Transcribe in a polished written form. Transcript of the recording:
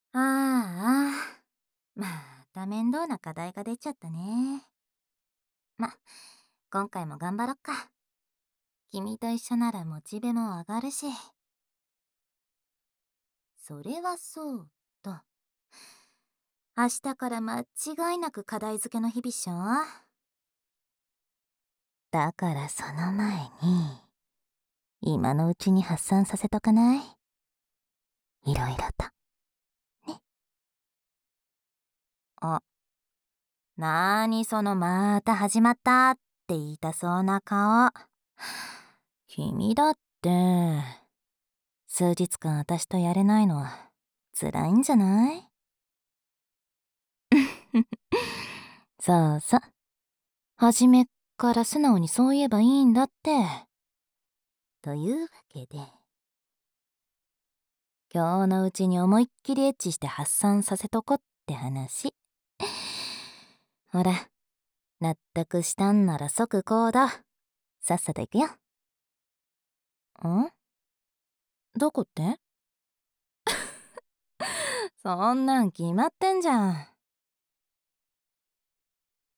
ああ、また面倒な課題が出ちゃったね。ま、今回も頑張ろっか。君と一緒ならモチベも上がるし。それはそうと。明日から間違いなく課題付けの日々っしょ。だからその前に、今のうちに発散させとかない？いろいろと。ね。あ、なーにそのまた始まったって言いたそうな顔。君だって、数日間私とやれないのは辛いんじゃない？そうそう。初めっから素直にそう言えばいいんだって。というわけで、今日のうちに思いっきりエッチして発散させとこって話。ほら、納得したんなら即行動。さっさと行くよ。ん？どこって？そんなん決まってんじゃん。